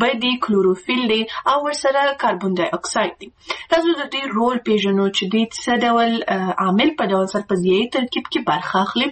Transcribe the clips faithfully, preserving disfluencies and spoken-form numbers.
اوبه دي، کلوروفیل دی او ورسره کاربن ډای اکساید دی. تاسو د دې رول پیژنو چې دې څه ډول عامل په ډول سره په ضیايي ترکیب کې برخه اخلي.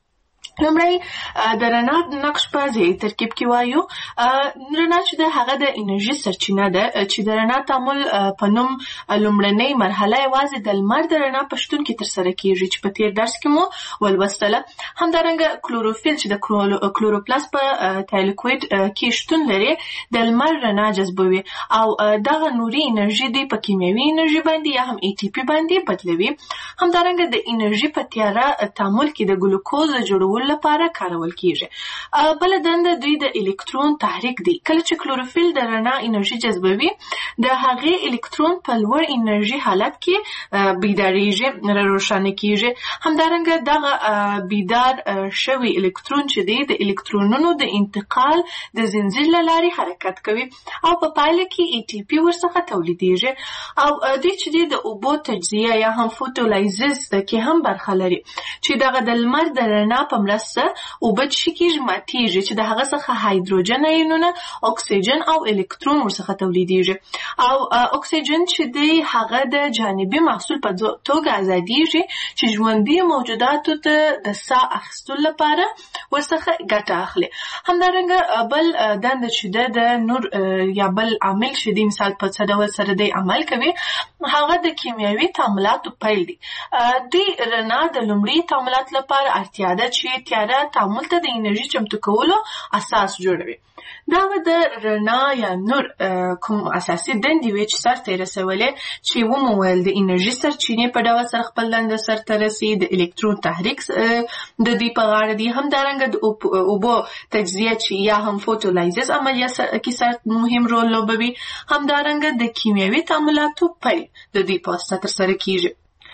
لومړی د رڼا نقش په ضیايي ترکیب کې وایو. رڼا چې ده هغه د انرژي سرچینه ده چې د رڼا تعامل په نوم لومړنۍ مرحله یوازې د لمر د رڼا په شتون کې ترسره کیږي چې په تیر درس کې مو ولوستله. همدارنګه کلوروفیل چې د کلوروپلاست په تایلوکوید کې شتون لري د لمر رڼا جذبوي او دغه نوري انرژي دی په کیمیاوي انرژي باندې یا هم ای ټي پی باندې بدلوي. همدارنګه د انرژي په تیاره تعامل کې د ګلوکوز جوړولو لپاره کارول کیږي. بل دنده دوی د الکترون تحریک دی. کله چې کلوروفیل د رڼا انرژي جذبوي د هغې الکترون په لوړ انرژي حالت کې بیداریږي، روښانه کیږي. همدارنګه دغه بیدار شوی الکترون چې دی د الکترونونو د انتقال د زنجیر له لارې حرکت کوي او په پایله کې ای ټي پی ورڅخه تولیدیږي. او دوی چې دی د اوبو تجزیه یا هم فوټولایزس کې هم برخه لري چې دغه د لمر د رڼا په مرسته اوبه چې کېږي ماتیږي چې د هغه څخه هایدروجن ایونونه، اکسیجن او الکترون ورڅخه تولیدیږي. او اکسیجن چې دی هغه د جانبي محصول په توګه ازادیږي چې ژوندي موجوداتو ته د ساه اخیستلو لپاره ورڅخه ګټه اخلي. همدارنګه بل دنده چې ده د نور یا بل عامل چې دی مثال په څه ډول سره دی عمل کوي هغه د کیمیاوي تعاملاتو پیل دی. دوی رڼا د لومړي تعاملات لپاره اړتیا ده چې تیاره تعامل ته د انرژي چمتو کولو اساس جوړوي. دا د رڼا یا نور کوم اساسي دندې وې چې سرته یې رسولې چې ومو ویل د انرژي سرچینې په ډول سره خپل دنده سرته رسي، د الکترون تحریک د دې په غاړه دي. همدارنګه د اوبو تجزیه چې یا هم فوټولایزس عملیه کې سر مهم رول لوبوي. همدارنګه د کیمیاوي تعاملاتو پیل د دې په واسطه ترسره کیږي.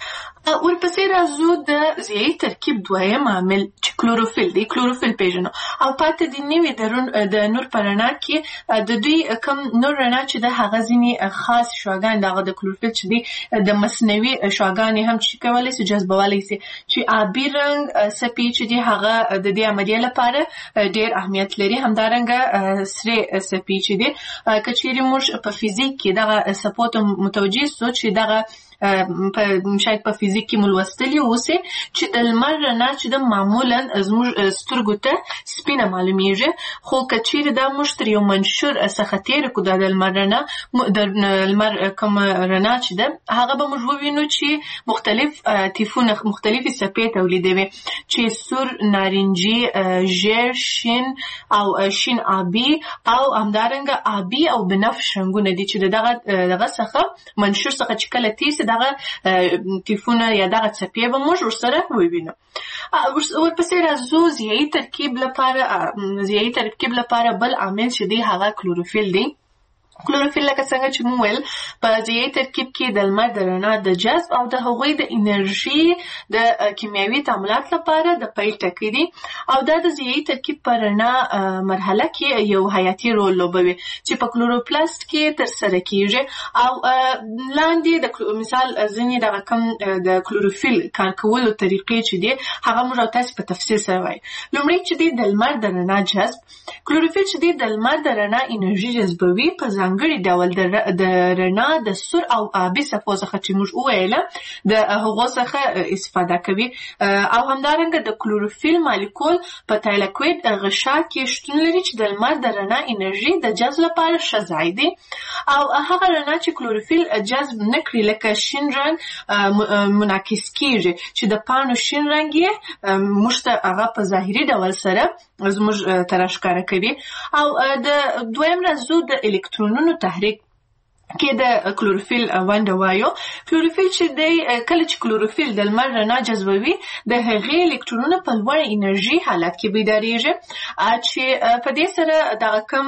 ورپسې راځو د ضیايي ترکیب دویم عامل چې کلوروفیل دی. کلوروفیل پیژنو او پاتې د نوي د نور په رڼا کې د دوی کم نور رڼا چې د هغه ځینې خاص شعاګان دغه د کلوروفیل چې دی د مصنوعي شعاګانې هم چې کولی سي جذبولی سي چې آبي رنګ څپې چې دی هغه د دې عملیې لپاره ډېر اهمیت لري. همدارنګه سرې څپې چې دی که چیرې موږ په فزیک کې دغه څپو ته متوجه سو چې دغه په شاید په فزیک کې ملوستلی اوسه چې د لمر رڼا چې د معمولا زموږ سترګو ته سپینه معلومیږي، خو که چیرې دا موږ تر یو منشور څخه تېره کړو د لمر رڼا د لمر کوم رڼا چې ده هغه به موږ ووینو چې مختلف تیفونه مختلفې څپې تولیدوي چې سور، نارنجي، ژیړ، شین او شین آبي او همدارنګه آبي او بنفش رنګونه دي چې دغه دغه څخه منشور څخه چې کله تېر دغه تیفونه یا دغه څپې به موږ ورسره ووینو. ورپسې راځو ضیايي ترکیب لپاره ضیايي ترکیب لپاره بل عامل چې دی هغه کلوروفیل دی. کلوروفیل لکه څنګه چې مو ویل په ضیايي ترکیب کې د لمر د رڼا د جذب او د هغوی د انرژي د کیمیاوي تعاملات لپاره د پیل ټکی دی او دا د ضیايي ترکیب په رڼا مرحله کې یو حیاتي رول لوبوي چې په کلوروپلاست کې ترسره کیږي. او لاندې د مثال ځینې دغه کم د کلوروفیل کار کولو طریقې چې دي هغه موږ تاسو په تفصیل سره وایو. لومړی چې دی د لمر د رڼا جذب. کلوروفیل چې دی د لمر د رڼا انرژي جذبوي په ځانګړي ډول د رڼا د سور او آبي څپو څخه چې موږ وویله د هغو څخه استفاده کوي. او همدارنګه د کلوروفیل مالیکول په تایلوکوید غشا کې شتون لري چې د لمر د رڼا انرژي د جذب لپاره ښه ځای دی. او هغه رڼا چې کلوروفیل جذب نه کړي لکه شین رنګ منعکس کیږي چې د پاڼو شین رنګ یې موږ ته هغه په ظاهري ډول سره زموږ ته راښکاره کوي. او د دویم راځو د الکترونونو تحریک کې د کلوروفیل ونډه وایو. کلوروفیل چې دی کله چې کلوروفیل د لمر رڼا جذبوي د هغې الکترونونه په لوړ انرژي حالت کې بیداریږي چې په دې سره دغه کم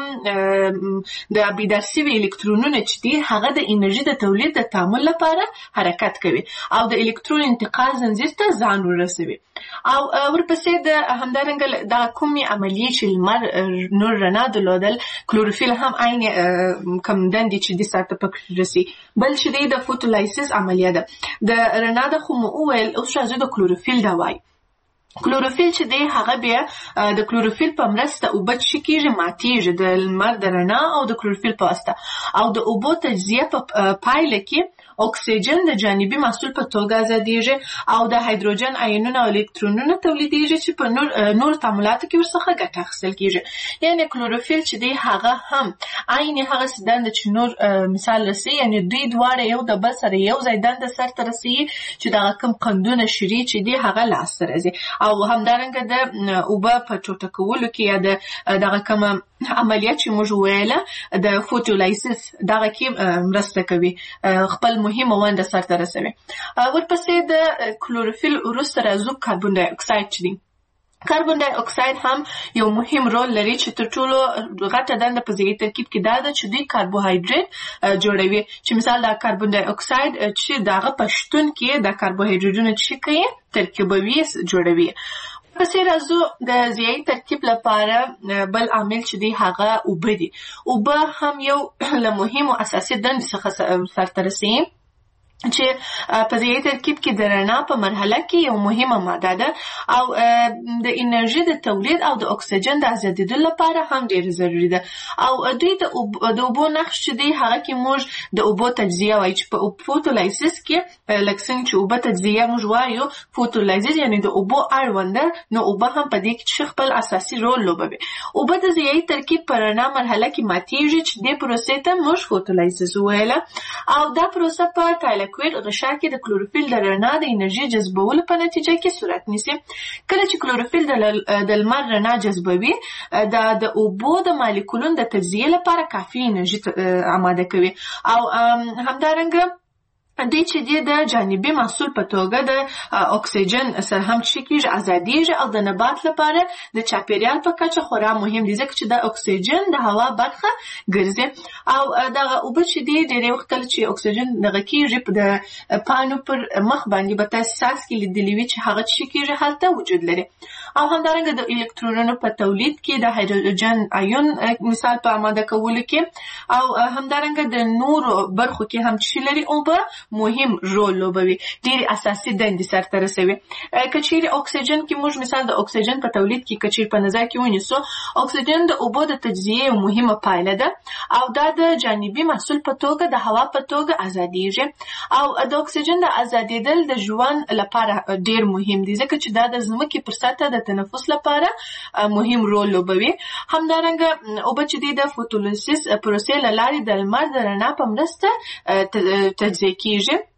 د بیدار شوي الکترونونه چې دي هغه د انرژي د تولید د تعامل لپاره حرکت کوي او د الکترون انتقال زنجیر ته ځان ورسوي. او ورپسې د همدارنګه دغه کومې عملیې چې لمر نور رڼا درلودل کلوروفیل هم عین کم دندې چې دي سرته پکې رسي. بل چې دی د فوټولایسس عملیه ده د رڼا د خو مو وویل اوس راځو د کلوروفیل دا وایي. کلوروفیل چې دی هغه بیا د کلوروفیل په مرسته اوبه څه کیږي ماتیږي د لمر د رڼا او د کلوروفیل په واسطه او د اوبو تجزیه په پایله کې اکسیجن د جانبي محصول په توګه ازادیږي او د هایدروجن آیونونه او الکترونونه تولیدیږي چې په نور نور تعاملاتو کې ورڅخه ګټه اخیستل کیږي. یعنی کلوروفیل چې دی هغه هم عین هغه دنده چې نور مثال رسي، یعنی دوی دواړه یو د بل سره یو ځای دنده سرته رسي چې دغه کوم قندونه شری چې دی هغه لاسته راځي او همدارنګه د اوبه په ټوټه کولو کې یا د دغه کوم عملیات چې موږ ویله د فوټولایسیس دغه کې مرسته کوي، خپل مهمه ونده سرته رسوي. ورپسې د کلوروفیل وروسته راځو کاربن ډای اکساید چې دی. کاربن ډای اکساید هم یو مهم رول لري چې تر ټولو غټه دنده په ځیږي ترکیب کې دا ده چې دوی کاربوهایډریټ جوړوي، چې مثال د کاربن ډای اکساید چې دغه پښتون کې د کاربوهایډریټونو چې کوي ترکیبوي جوړوي. پسې راځو د ضیائی ترکیب لپاره بل عامل چې دی هغه اوبه دي. اوبه هم یو له مهمو اساسي دندو څخه سرته رسي چې په ضیائی ترکیب کې د رڼا په مرحله کې یو مهمه ماده ده او د انرژي د تولید او د اکسیجن د ازادېدو لپاره هم ډېر ضروري ده. او دوی د اوبو نقش چې دی هغه کې موږ د اوبو تجزیه وایي چې په فوټولایسیس کې لکه څنګه چې اوبه تجزیه موږ وایو فوټولایسیس یعنی د اوبو اړونده، نو اوبه هم په دې کې خپل اساسي رول لوبوي. اوبه د ضیائی ترکیب په رڼا مرحله کې ماتیږي چې دې پروسې ته موږ فوټولایسیس ویله او دا پروسه په تایله کویر غشا کې د کلوروفیل د رڼا د انرژي جذبولو په نتیجه کې صورت نیسي. کله چې کلوروفیل د لمر رڼا جذبوي دا د اوبو د مالیکولونو د تجزیه لپاره کافي انرژي آماده کوي او همدارنګه دوی چې دی د جانبي محصول په توګه د اکسیجن سره هم چې کېږي ازادیږي او د نبات لپاره د چاپیریال په کچه خورا مهم دي ځکه چې د اکسیجن د هوا برخه ګرځي او دغه اوبه چې دی ډېری وخت کله چې اکسیجن دغه کېږي په د پاڼو پر مخ باندې به تاسو ساس کې لیدلی وي چې هغه چې کېږي هلته وجود لري او همدارنګه د الکترونونو په تولید کې د هایدروجن آیون مثال په آماده کولو کې او همدارنګه د نورو برخو کې هم چې لري اوبه مهم رول لوبوي، ډېری اساسي دندې سرته رسوي. که چیرې اکسیجن کې موږ مثال د اکسیجن په تولید کې که چیرې په نظر کې ونیسو، اکسیجن د اوبو د تجزیې یو مهمه پایله ده او دا د جانبي محصول په توګه د هوا په توګه ازادیږي او د اکسیجن د ازادېدل د ژوند لپاره ډېر مهم دي ځکه چې دا د ځمکې پر سطحه د تنفس لپاره مهم رول لوبوي. همدارنګه اوبه چې دي د فوټولایسیس پروسې له لارې د لمر د رڼا په مرسته تجزیه کیږي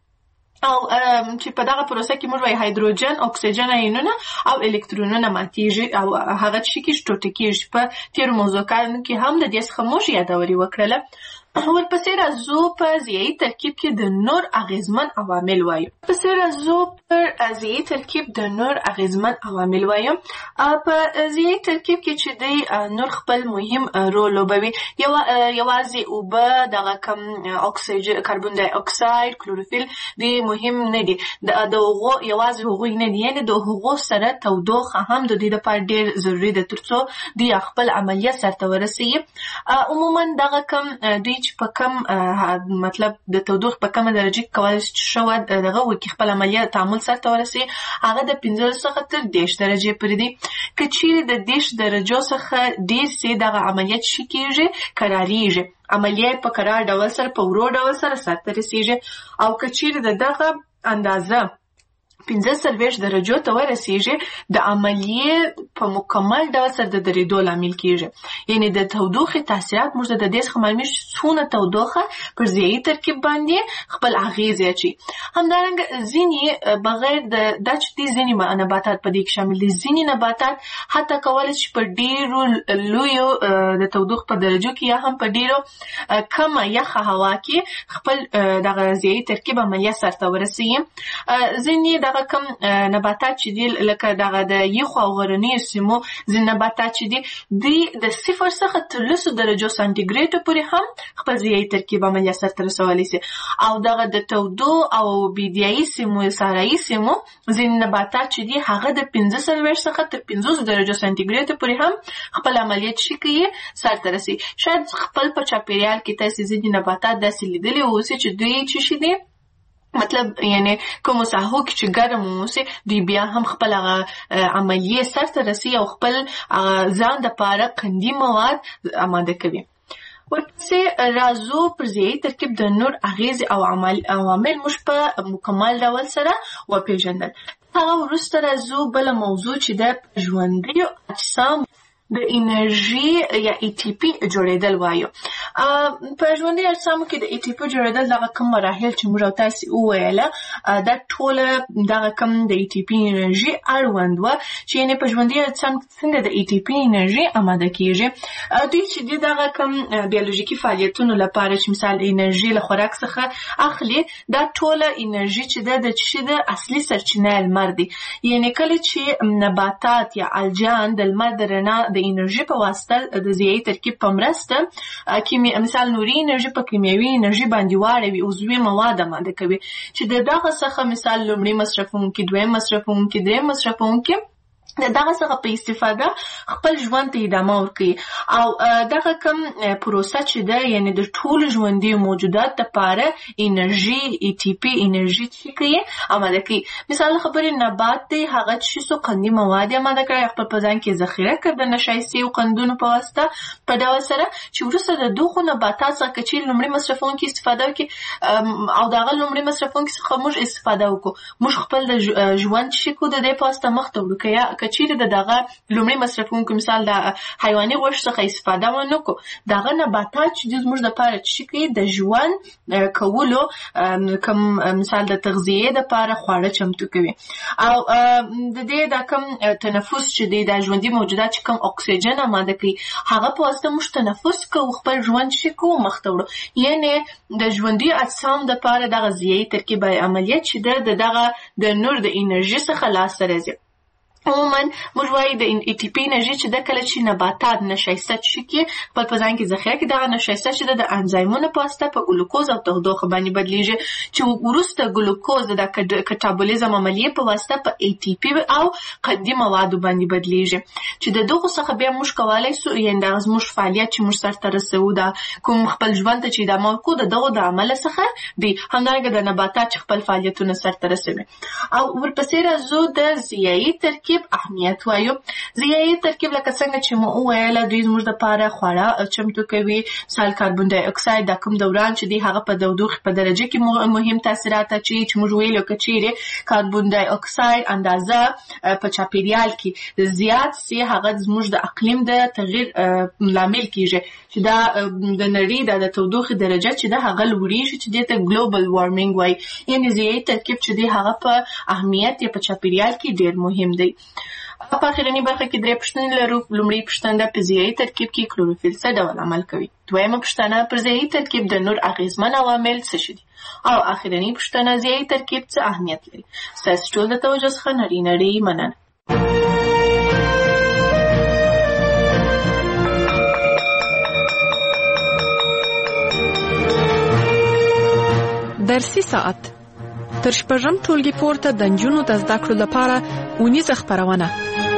او چې په دغه پروسه کې موږ وایي هایدروجن، اکسیجن آیونونه او الکترونونه ماتیږي او هغه چې کې ټوټه کیږي. په تیر موضوعاتو کې هم د دې څخه موږ یادوري وکړله. ورپسې راځو په ضیائی ترکیب کې د نور اغیزمن عوامل وایو. پسې راځو پر ضیائی ترکیب د نور اغیزمن عوامل وایو. په ضیائی ترکیب کې چې دی نور خپل مهم رول لوبوي. یو یوازې اوبه دغه کم اکسیجن، کاربن ډای اکساید، کلوروفیل دی مهم نه دي، د هغو یوازې هغوی نه دي، یعنې د هغو سره تودوخه هم د دې لپاره ډېر ضروري ده ترڅو دوی خپل عملیات سرته ورسوي. عموما دغه کم دوی چې په کم مطلب د تودوخې په کمه درجه کې کولی شي چې ښه دغه وکړي خپل عملیات تعامل سرته ورسوي، هغه د پنځلس څخه تر دېرش درجې پورې دي. که چیرې د دېرش درجو څخه ډېر سي دغه عملیات ښه کېږي، کرارېږي، عملیات په کرار ډول سره په ورو ډول سره سرته رسېږي او که چیرې د دغه اندازه پنځه څلوېښت درجو ته ورسېږي د عملیې په مکمل ډول سره د درېدو لامل کېږي. یعنې د تودوخې تاثیرات موږ د دې څخه معلومېږي چې څونه تودوخه پر ضیائی ترکیب باندې خپل اغېز اچوي. همدارنګه ځینې بغیر د دا چې دي ځینې نباتات په دې کې شامل دي، ځینې نباتات حتی کولی شي په ډېرو لویو د تودوخې په درجو کې یا هم په ډېرو کمه یخه هوا کې خپل دغه ضیائی ترکیب عملیات سرته ورسوي. ځینې دغه کم نباتات چې دي لکه دغه د یخو او غرنیو سیمو ځینې نباتات چې دي دوی د صفر څخه تر لسو درجو سانتیګریډو پورې هم خپل ضیائی ترکیب عملیات سرته رسولی شي او دغه د تودو او بیدیایي سیمو، صحرایي سیمو ځینې نباتات چې دي هغه د پنځه څلوېښت څخه تر پنځوس درجو سانتیګریډو پورې هم خپل عملیات چې کوي سرته رسوي. شاید خپل په چاپیریال کې تاسې ځینې نباتات داسې لیدلي اوسي چې دوی چې شي دي مطلب یعنی کوم ساحو کې چې ګرم اوسه دوی بیا هم خپل عملیه سرته رسي او خپل ځان د پاره قندي مواد آماده کوي. ورپسې راځو پر ځای ترکیب د نور اغیز او عمل عوامل موږ په مکمل ډول سره وپېژندل. هغه وروسته راځو بل موضوع چې د ژوندیو اجسام د انرژي یا ای ټي پی جوړېدل وایو. په ژوندي اجسامو کې د ای ټي پی جوړېدل دغه کوم مراحل چې موږ تاسو وویله دا ټوله دغه کوم د ای ټي پی انرژي اړوند و چې یعنې په ژوندي اجسام څنګه د ای ټي پی انرژي آماده کیږي. دوی چې دغه کوم بیولوژیکي فعالیتونو لپاره چې مثال انرژي له خوراک څخه اخلي دا ټوله انرژي چې د چې د اصلي سرچینه لمر دی. یعنې کله چې نباتات یا الجان د لمر د رڼا د انرژي په واسطه د ضیایي ترکیب په مرسته کیمیا مثال نوري انرژي په کیمیاوي انرژي باندې واړوي او عضوي مواد آماده کوي چې دغه څخه مثال لومړی مصرفونکي دویم مصرفونکي دریم مصرفونکي دغه څخه په استفاده خپل ژوند ته ادامه ورکوي او دغه کوم پروسه چې ده یعنی د ټولو ژوندي موجودات لپاره انرژي ای ټي پی انرژي چې کوي آماده کوي. مثال خبرې نبات دی هغه چې څو قندي مواد آماده کوي خپل په ځان کې ذخیره کړي د نشایستي او قندونو په واسطه په ډول سره چې وروسته د دغو نباتات څخه چې لومړی مصرفونکي استفاده وکړي او دغه لومړی مصرفونکي څخه موږ استفاده وکړو موږ خپل د ژوند چې کو د دې په واسطه مخ ته وړو کچیرې د دغه لومړی مصرفونکو مثال د حیواني غوښې څخه استفاده ونه کړو دغه نباتات چې زموږ لپاره چې کوي د ژوند کولو کوم مثال د تغذیې لپاره خواړه چمتو کوي او د دې د کوم تنفس چې دی د ژوندي موجودات چې کوم اکسیجن آماده کوي هغه په واسطه موږ تنفس کوو خپل ژوند چې کوو مخ ته وړو. یعنې د ژوندي اجسام لپاره دغه ضیایي ترکیب عملیات چې دغه د نور د انرژي څخه لاسته راځي. عموما موږ وایو د ای ټي پی انرژي چې د کله چې نباتات نشایسته شي خپل په ځان کې ذخیره کړي دغه نشایسته چې د انزایمونو په واسطه په ګلوکوز او تودوخه باندې بدلیږي چې وروسته ګلوکوز د کټابولیزم عملیې په واسطه په ای ټي پی او قندي موادو باندې بدلیږي چې د دغه څخه بیا موږ کولای سو یعنې د زموږ فعالیت چې موږ سرته رسوو دا کوم خپل ژوند ته چې ادامه ورکوو د دغه د عمل څخه دی همدارنګه د نباتات چې خپل فعالیتونه سرته رسوي. او ورپسې راځو د ضیایي ترکیب اهمیت وایو. ضیایي ترکیب لکه څنګه چې مو وویله دوی زموږ لپاره خواړه چمتو کوي مثال کاربن ډای اکساید د کوم دوران چې دی هغه په تودوخې په درجه کې مهم تاثیرات اچوي چې موږ ویلو که چیرې کاربن ډای اکساید اندازه په چاپیریال کې زیات سي هغه زموږ د اقلیم د تغییر لامل کیږي چې دا د نړۍ د تودوخې درجه چې ده هغه لوړیږي چې دې ته ګلوبل وارمینګ وایي. یعنې ضیایي ترکیب چې دی هغه په اهمیت یې په چاپیریال کې ډېر مهم دی. په اخرنۍ برخه کې درې پوښتنې لرو. لومړی پوښتنه په ضیایي ترکیب کې کلوروفیل څه ډول عمل کوي. دویمه پوښتنه پر ضیایي ترکیب د نور اغیزمن عوامل څه شي دي او اخرنۍ پوښتنه ضیایي ترکیب څه اهمیت لري. ستاسو ټول د توجه څخه نړۍ نړۍ مننه. درسي ساعت تر شپږم ټولګي پورته د نجونو د زده کړو لپاره اونیزه خپرونه.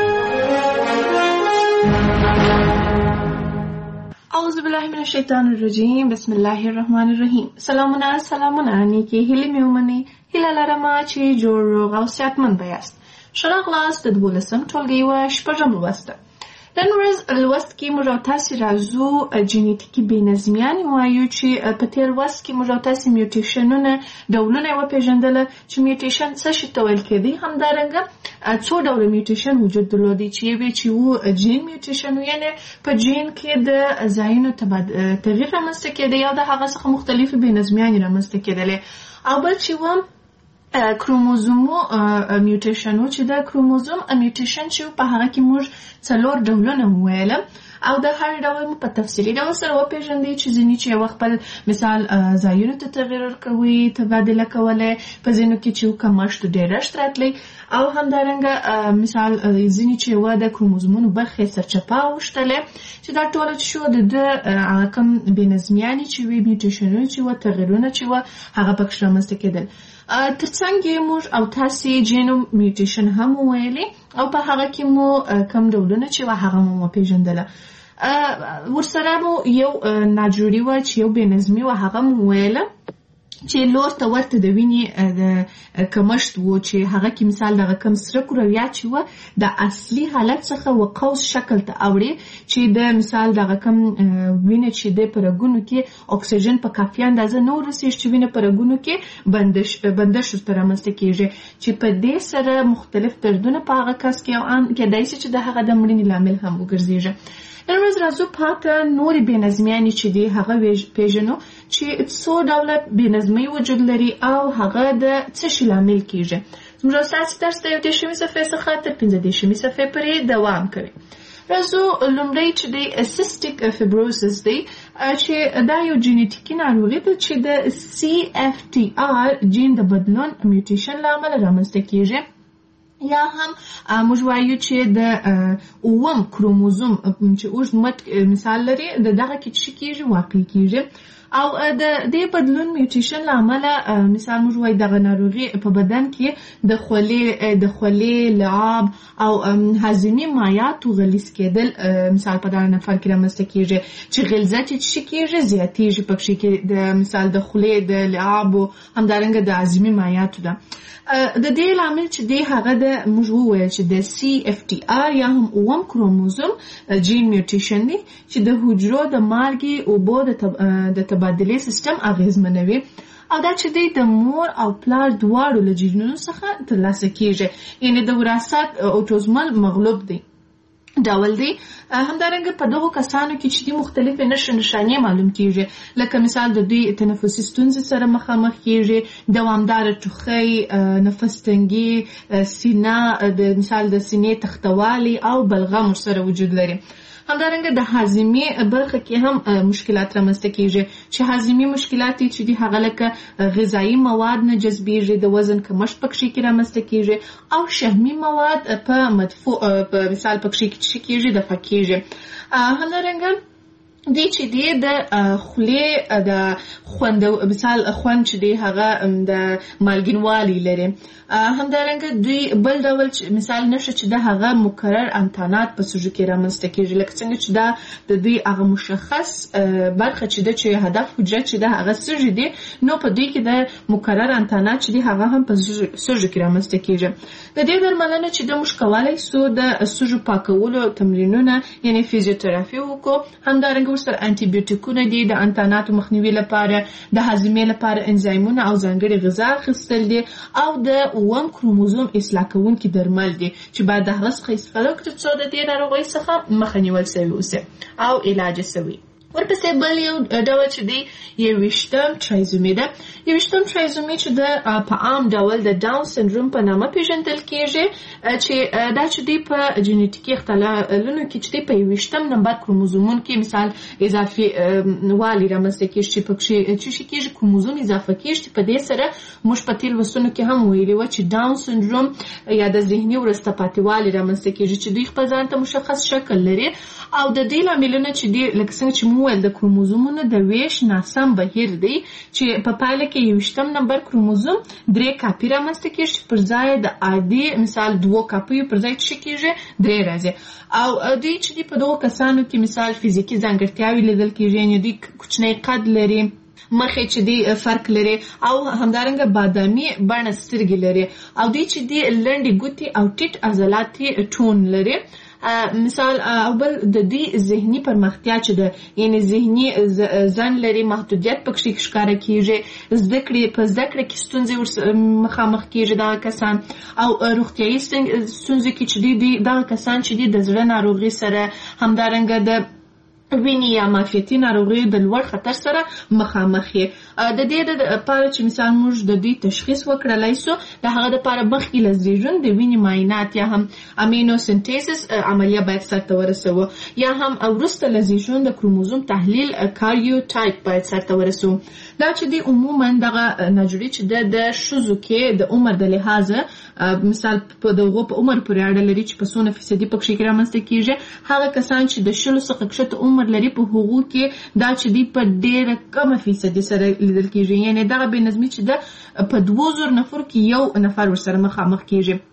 اعوذ بالله من الشیطان الرجیم بسم الله الرحمن الرحیم. سلامونه سلامونه نیکی هیلې مې ومنئ. هیله لرم چې جوړ روغ او صحتمند به یاست. ښه راغلاست د دولسم ټولګي یوه شپږم لوست. نن ورځ لوست کې موږ او تاسې راځو جنیټیکي بېنظمیانې وایو چې په تېر لوست کې موږ او تاسې میوټیشنونه ډولونه یې وپېژندله چې میوټیشن څه شي ته ویل کېدی. همدارنګه څو ډوله میوټیشن وجود درلودی چې یو چې و جین میوټیشن و یعنې په جین کې د ځایونو تغییر رامنځته کېدی یا د هغه څخه مختلفې بېنظمیانې رامنځته کېدلې او بل چې و کروموزومو میوټیشن و چې د کروموزوم میوټیشن چې په هغه کې موږ څلور ډولونه وویله او د هر ډول مو په تفصیلي ډول سره وپېژندئ چې ځینې چې یو خپل مثال ځایونو ته تغییر ورکوي تبادله کولی په ځینو کې چې کمښت ډېرښت راتلی او همدارنګه مثال ځینې چې یوه د کروموزومونو برخې سرچپه اوښتلی چې دا ټوله چې شو د ده هغه کوم بېنظمیانې چې وي میوټیشنونه چې وه تغییرونه چې وه هغه پکښې رامنځته کېدل. تر څنګ یې موږ او تاسې جینوم میوټیشن هم وویلې او په هغه کې مو کم ډولونه چې وه هغه مو وپېژندله. ورسره مو یو ناجوړي وه چې یو بېنظمي وه هغه مو وویله چې لور ته ورته د وینې د کمښت و چې هغه کې مثال دغه کم سره کرویات چې و د اصلي حالت څخه و قوس شکل ته اوړي چې د مثال دغه کم وینه چې د پرګونو کې اکسیجن په کافي اندازه نه ورسېږي چې وینه پرګونو کې بندش بندش ورته رامنځته کېږي چې په دې سره مختلف دردونه په هغه کس کې او ان کېدای شي چې د هغه د مړینې لامل هم وګرځېږي. نن ورځ راځو پاته نورې بېنظمیانې چې دي هغه پیژنو چې څو ډوله بېنظمۍ وجود لري او هغه د څه شي لامل کېږي. زموږ ستاسې درس د یو دېرشمې صفحې څخه تر پنځه دېرشمې صفحې پورې دوام کوي. راځو لومړی چې دی سیسټیک فیبروسس دی چې دا یو جینیټیکي ناروغي ده چې د سی اف ټي آر جین د بدلون میوټیشن له امله رامنځته کېږي یا هم موږ وایو چې د اووم کروموزوم چې اوږد مټ مثال لري د دغه کې چې کېږي واقع کېږي او د دې بدلون میوټیشن له امله مثال موږ وایو دغه ناروغي په بدن کې د خولې د خولې لعاب او هاضمي مایعاتو غلیظ کېدل مثال په دغه نفر کې رامنځته کېږي چې غلظت یې چې کېږي زیاتېږي په کښې کې د مثال د خولې د لعابو همدارنګه د هاضمي مایعاتو ده. د دې لامل چې دی هغه د موږ وویل چې د سی اف ټي آر یا هم اووم کروموزوم جین میوټیشن دی چې د حجرو د مالګې اوبو د تبادلې سیستم اغېزمنوي او دا چې دی د مور او پلار دواړو له جینونو څخه ترلاسه کېږي یعنې د وراثت اوټوزمل مغلوب دی ډول دی. همدارنګه په دغو کسانو کې چې دي مختلفې نښې نښانې معلوم کېږي لکه مثال د دوی تنفسي ستونزې سره مخامخ کېږي دوامداره ټوخی نفس تنګي سینه د مثال د سینې تختوالی او بلغم ورسره وجود لري. همدارنګه د هاضمي برخه کې هم مشکلات رامنځته کېږي چې هاضمي مشکلات چې دي هغه لکه غذایي مواد نه جذبېږي د وزن کمښت په کښې کې رامنځته کېږي او شحمي مواد په مدفوع په مثال په کښې کې کېږي دفع کېږي. همدارنګه دی چې دی د خولې د خوند مثال خوند چې دی هغه د مالګینوالي لري. همدارنګه دوی بل ډول مثال نشه چې د هغه مکرر انتانات په سوژو کې رامنځته کېږي لکه څنګه چې دا د دوی هغه مشخص برخه چې ده چې هدف حجره چې ده هغه سوژې دي نو په دوی کې د مکرر انتانات چې دي هغه هم په سوژو کې رامنځته کېږي. د دې درملنه چې د موږ کولی سو د سوژو پاکولو تمرینونه یعنې فیزیوتراپي وکړو. همدارنګه ورسره انټي بیوټیکونه دي د انتاناتو مخنیوي لپاره د هاضمې لپاره انزایمونه او ځانګړې غذا اخیستل دي او د اووم کروموزوم اصلاح کوونکي درمل دي چې باید د هغه څخه استفاده وکړي څو د دې ناروغۍ څخه مخه نیول سوی اوسي او علاج سوی. ورپسې بل یو ډول چې دی یوویشتم ټرایزومي ده. یوویشتم ټرایزومي چې د په عام ډول د ډاون سنډروم په نامه پیژندل کېږي چې دا چې دی په جینیټیکي اختلالونو کې چې دی په یوویشتم نمبر کروموزومونو کې مثال اضافي والی رامنځته کېږي چې په کښې چې کېږي کروموزوم اضافه کېږي چې په دې سره موږ په تېر لوستونو کې هم ویلي وه چې ډاون سنډروم یا د ذهني وروسته پاتې والي رامنځته کېږي چې دوی خپل ځان ته مشخص شکل لري او د دې لاملونه چې دی لکه څنګه چې موږ ویل د کروموزومونو د ویش ناسم بهیر دی چې په پایله کې یوویشتم نمبر کروموزوم درې کاپي رامنځته کېږي چې پر ځای د عادي مثال دوو کاپیو پر ځای څه کېږي درې راځي او دوی چې دی په دغو کسانو کې مثال فزیکي ځانګړتیاوې لیدل کېږي یعنې دوی کوچنی قد لري مخې چې دی فرق لري او همدارنګه بادامي بڼه سترګې لري او دوی چې دی لنډې ګوتې او ټیټ عضلاتي ټون لري. مثال اول د دې ذهني پرمختیا چې د یعنی ذهني ځان لري محدودیت په کښې ښکاره کېږي زده کړې په زده کړه کې ستونزې مخامخ کېږي دغه کسان او روغتیایي ستونزې کې چې دي دغه کسان چې دي د زړه ناروغي سره همدارنګه د وینې یا معافیتي ناروغیو د لوړ خطر سره مخامخ یې. د دې لپاره چې مثال موږ د دوی تشخیص وکړلی سو د هغه دپاره مخکې له زیږون د وینې معاینات یا هم امینو سنټیسس عملیه باید سرته ورسوو یا هم وروسته له زیږون د کروموزوم تحلیل کاریوټایپ باید سرته ورسوو. دا چې دی عموما دغه ناجوړي چې د د ښځو کې د عمر د لحاظه مثال په دغو په عمر پورې اړه لري چې په څونه فیصدي په کښې کې رامنځته کېږي هغه کسان چې د شلو څخه کښته عمر لري په هغو کې دا چې دی په ډېره کمه فیصدي سره لیدل کېږي یعنې دغه بې نظمي چې ده په دوو زرو نفرو کې یو نفر ورسره مخامخ کېږي.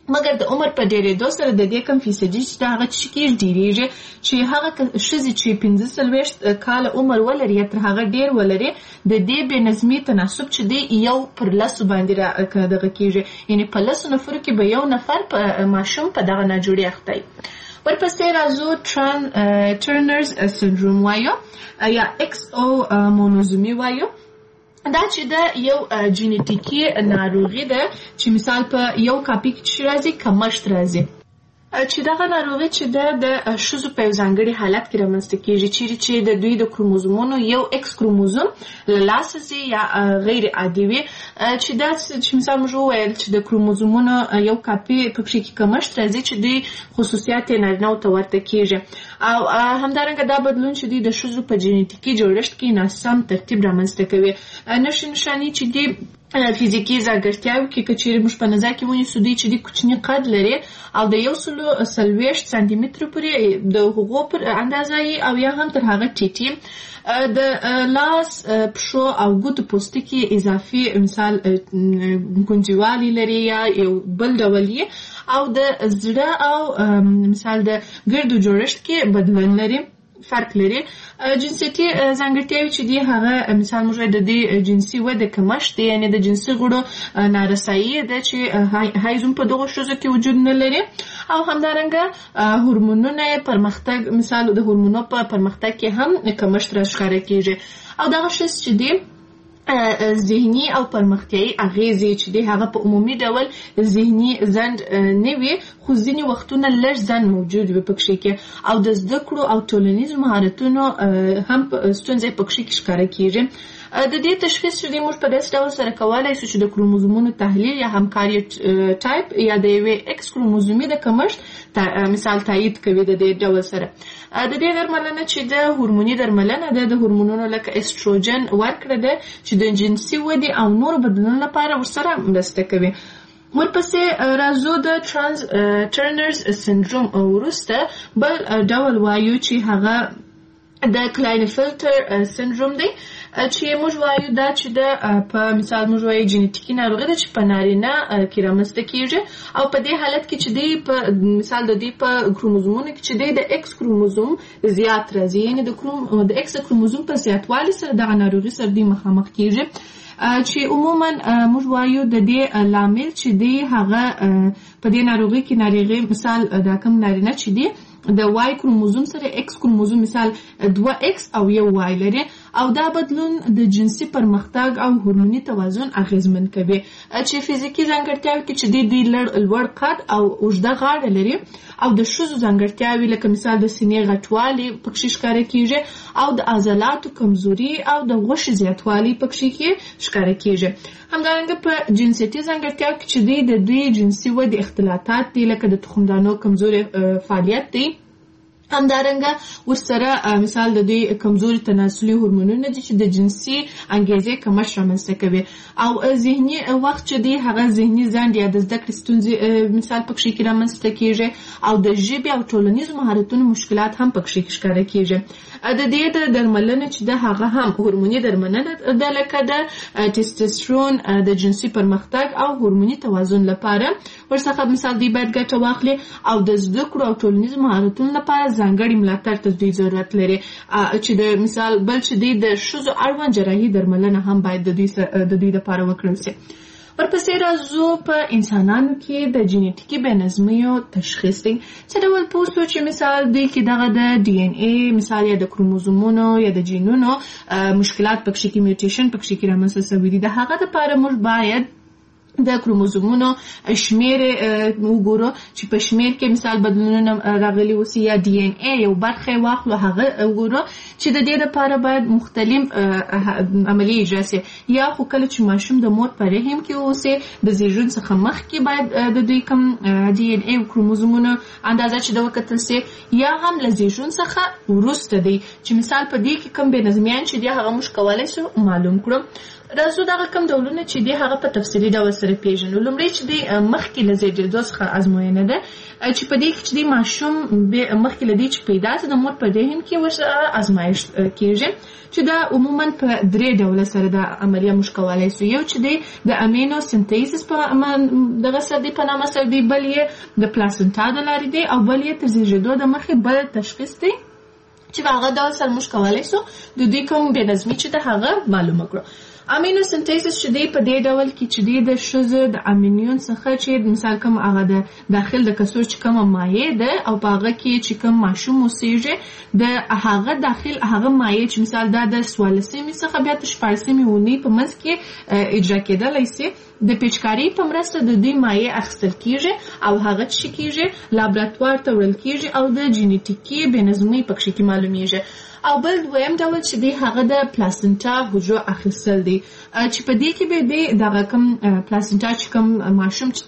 مګر د عمر په ډېرېدو سره د دې کم فیصدي چې د هغه څه کېږي ډېرېږي چې هغه ښځې چې پنځه څلوېښت کاله عمر ولري یا تر هغه ډېر ولري د دې بې نظمي تناسب چې دی یو پر لسو باندې را دغه کېږي، یعنې په لسو نفرو کې به یو نفر په ماشوم په دغه ناجوړي اخته وي. ورپسې راځو ټرنرز سنډروم وایو یا ایکس او مونوزومي وایو. دا چې دا یو جینیټیکي ناروغي ده چې مثال په یو کاپي کې چې راځي کمښت راځي، چې دغه ناروغي چې ده د ښځو په یو ځانګړي حالت کې رامنځته کېږي چیرې چې د دوی د کروموزومونو یو ایکس کروموزوم له لاسه ځي یا غیر عادي وي، چې دا چې مثال موږ وویل چې د کروموزومونو یو کاپي په کښې کې کمښت راځي چې دوی خصوصیات یې نارینهو ته ورته کېږي، او همدارنګه دا بدلون چې دوی د ښځو په جینیټیکي جوړښت کې ناسم ترتیب رامنځته کوي. نښې نښانې چې دي فزیکي ځانګړتیاوې کې که چیرې موږ په نظر کې ونیسو دوی چې دوی کوچني قد لري او د یو سلو څلوېښت سانتي مترو پورې د هغو پر اندازه یې او یا هم تر هغه ټیټ یې، د لاس پښو او ګوتو پوستکي اضافي مثال ګونجوالي لري یا یو بل ډول یې، او د زړه او مثال د ګردو جوړښت کې بدلون لري، فرق لري. جنسیتي ځانګړتیاوې چې دي هغه مثال موږ د دې جنسي وده کمښت دی، یعنې د جنسي غړو نارسایي ده چې هایزم په دغو ښځو کې وجود نه لري، او همدارنګه هورمونونه یې پرمختګ مثال د هورمونو په پرمختګ کې هم کمښت راښکاره کېږي. او دغه ښځې چې دي ذهني او پرمختیایي اغیزې چې دی هغه په عمومي ډول ذهني ځنډ نه وي، خو ځینې وختونه لږ ځنډ موجود وي په کښې کې، او د زده کړو او ټولنیزو مهارتونو هم ستونزې په کښې کې ښکاره کېږي. د دې تشخیص چې موږ په داسې ډول سره کولی شو چې د کروموزومونو تحلیل یا همکاري ټایپ یا د یوې ایکس کروموزومي د کمښت مثال تایید کوي د دې ډول سره. د دې درملنه چې د هورموني درملنه ده د هورمونونو لکه استروجن ورکړه ده چې د جنسي ودې او نورو بدلونونو لپاره ورسره مرسته کوي. ورپسې راځو د ټرانس ټرنرز سنډروم وروسته بل ډول وایو چې هغه د کلاینفلټر سنډروم دی، چې موږ وایو دا چې د په مثال موږ وایو جینیټیکي ناروغي ده چې په نارینه کې رامنځته کېږي، او په دې حالت کې چې دی په مثال د دې په کروموزومونو کې چې دی د ایکس کروموزوم زیات راځي، یعنې د کروم د ایکس کروموزوم په زیاتوالي سره دغه ناروغي سره دی مخامخ کېږي، چې عموما موږ وایو د دې لامل چې دی هغه په دې ناروغي کې ناروغي مثال دا کوم نارینه چې دی د وای کروموزوم سره ایکس کروموزوم مثال دوه ایکس او یو وای لري، او دا بدلون د جنسي پرمختګ او هورموني توازن اغیزمن کوي، چې فزیکي ځانګړتیاوې کې چې دی دوی لوړ قد او اوږده غاړه لري، او د ښځو ځانګړتیاوې لکه مثال د سینې غټوالی پکښې ښکاره کېږي، او د عضلاتو کمزوري او د غوښې زیاتوالی پکښې کې ښکاره کېږي. همدارنګه په جنسیتي ځانګړتیاوو کې چې دوی د دوی جنسي ودې اختلاطات دي لکه د تخمدانو کمزوري فعالیت دی، همدارنګه ورسره مثال د دوی کمزوري تناسلي هورمونونه دي چې د جنسي انګیزې کمښت رامنځته کوي، او ذهني وخت چې دی هغه ذهني ځنډ یا د زده کړې ستونزې مثال پکښې کې رامنځته کېږي، او د ژبې او ټولنیزو مهارتونو مشکلات هم پکښې کې ښکاره کېږي. د دې د درملنه چې ده هغه هم هورموني درملنه ده لکه د ټیسټوسترون د جنسي پرمختګ او هورموني توازن لپاره ورڅخه مثال دی باید ګټه واخلي، او د زده کړو او ټولنیزو مهارتونو لپاره ځانګړي ملاتړ ته دوی ضرورت لري، چې د مثال بل چې دی د ښځو اړوند جراحي درملنه هم باید د دوی د دوی لپاره وکړل شي. ورپسې راځو په انسانانو کې د جینیټیکي بې نظمیو تشخیص دی، څه ډول پوه شو چې مثال دوی کې دغه د ډي ان اے مثال یا د کروموزومونو یا د جینونو مشکلات پکښې کې میوټیشن پکښې کې رامنځته شوي دي، د هغه دپاره موږ باید د کروموزومونو شمیر وګورو چې په شمیر کې مثال بدلونونه راغلي اوسي، یا ډي ان اے یو برخه واخلو هغه وګورو چې د دې لپاره باید مختلف عملی اجرا سي، یا خو کله چې ماشوم د مور په رحم کې اوسي د زیږون څخه مخکې باید د دوی کوم ډي ان اے کروموزومونو اندازه چې د وکتل سي، یا هم له زیږون څخه وروسته دی چې مثال په دې کې کوم بې نظمیان چې دی هغه موږ کولی شو معلوم کړو. راځو دغه کوم ډولونه چې دی هغه په تفصیلي ډول سره پیژنو. لومړی چې دی مخکې له زیږېدو څخه ازموینه ده چې په دې کې چې دی ماشوم مخکې له دې چې پیدا سي د مور په رحم کې ورسره ازمایښت کېږي چې دا عموما په درې ډوله سره دا عملیه موږ کولی سو. یو چې دی د امینو سنتیسس په دغه سره دی په نامه سره دی، بل یې د پلاسنټا د لارې دی، او بل یې تر زیږېدو د مخکې بل تشخیص دی چې په هغه ډول سره موږ کولی سو د دوی کوم بې نظمي چې ده هغه معلومه کړو. امینو سنتیسس چې دی په دې ډول کې چې دی د ښځو د امینیون څخه چې مثال کوم هغه د داخل د کڅوړ چې کومه مایع ده او په هغه کې چې کوم ماشوم اوسېږي د هغه داخل هغه مایع چې مثال دا د څوارلسمې څخه بیا تر شپاړسمې اونۍ په منځ کې اجرا کېدلی سي، د پیچکارۍ په مرسته د دوی مایع اخیستل کېږي او هغه څه کېږي لابراتوار ته وړل کېږي او د جینیټیکي بې نظمۍ په کښې کې معلومیږي. او بل دویم ډول چې دی هغه د پلاسنټا حجرو اخیستل دی چې په دې کې به دی دغه کوم پلاسنټا چې کوم ماشوم چې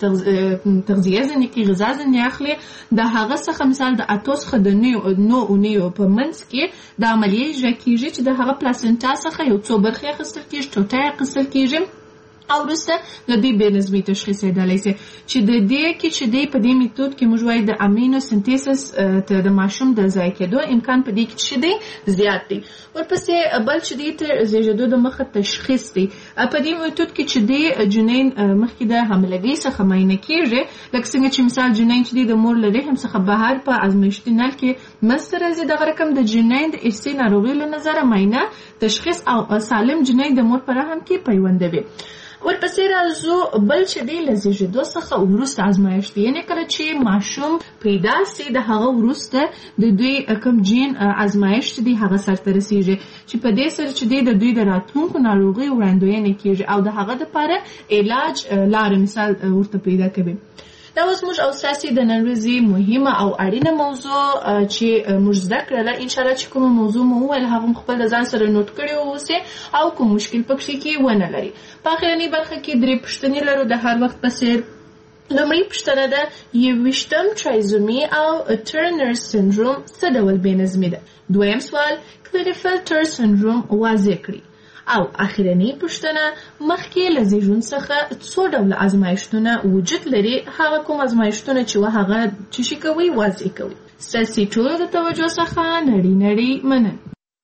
تغذیه ځینې کې غذا ځینې اخلي د هغه څخه مثال د اتو څخه د نو اونیو په منځ کې د عملیې اجرا کېږي چې د هغه پلاسنټا څخه یو څو برخې اخیستل کېږي، ټوټه یې اخیستل کېږي او وروسته د دې بې نظمي تشخیص یېدلی سي چې د دې کې چې دی په دې میتود کې موږ وایو د امینو سنتیسس ته د ماشوم د ضایع کېدو امکان په دې کې چې دی زیات دی. ورپسې بل چې دی تر زیږېدو د مخه تشخیص دی. په دې میتود کې چې دی جنین مخکې د حاملګۍ څخه معاینه کېږي، لکه څنګه چې مثال جنین چې دی د مور له رحم څخه بهر په ازمایښتي نل کې منځته راځي، دغه رقم د جنین د ارثي ناروغۍ له نظره معاینه تشخیص او سالم جنین د مور په رحم کې پیوندوي. ورپسې راځو بل چې دی له زیږېدو څخه وروسته ازمایښت، یعنې کله چې ماشوم پیدا سي د هغه وروسته د دوی کوم جین ازمایښت دی هغه سرته رسیږي چې په دې سره چې دی د دوی د راتلونکو ناروغیو وړاندوینه کېږي او د هغه دپاره علاج لارې مثال ورته پیدا کوي. دا اوس موږ او ستاسې د نن ورځې مهمه او اړینه موضوع چې موږ زده کړله، انشاءالله چې کومه موضوع مو وویل هغه مو خپل د ځان سره نوټ کړي واوسئ او کوم مشکل پکښې کې ونه لري. په اخرنۍ برخه کې درې پوښتنې لرو د هر وخت په څېر. لومړۍ پوښتنه ده یوویشتم ټرایزومي او ټرنر سنډروم څه ډول بې نظمي ده؟ دویم سوال کلینیفلټر سنډروم واضح کړي. او اخرنۍ پوښتنه مخکې له زیږون څخه څو ډوله ازمایښتونه وجود لري، هغه کوم ازمایښتونه چې و هغه چې شي کوئ واضح کوئ. ستاسې ټولو د توجه څخه نړۍ نړۍ مننه.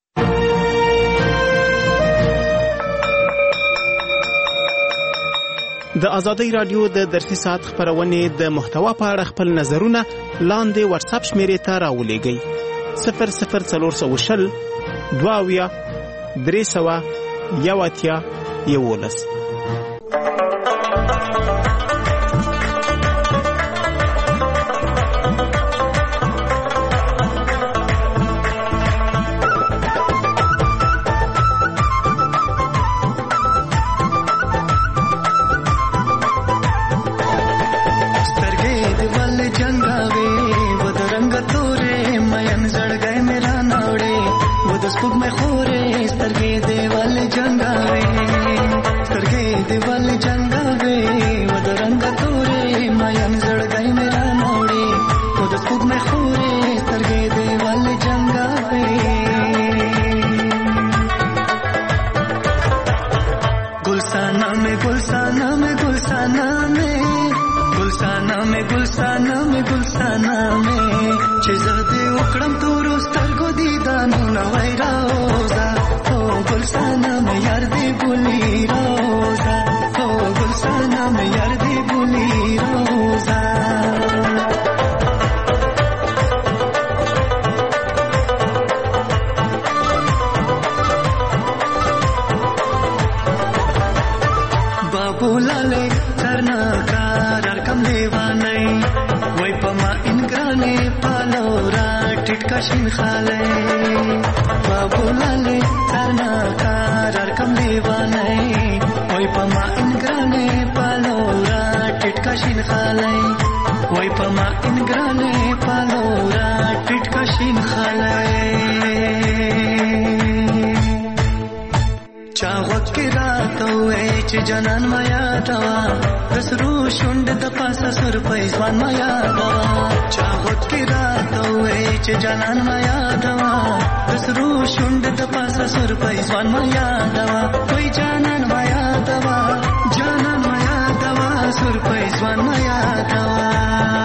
د آزادۍ راډیو د درسي ساعت خپرونې د محتوا په اړه خپل نظرونه لاندې واتساپ شمیرې ته راولېږئ. صفر صفر څلور سوه شل دوه اویا درې سوه یو اتیا یولس. جنان مایا دوا رسرو شوند د پاسه سر پېزوان مایا دوا چاغت کی رات وې چې جنان مایا دوا رسرو شوند د پاسه سر پېزوان مایا دوا وای جنان مایا یادوا جانان ما یادوا سر په ځوان ما یادوا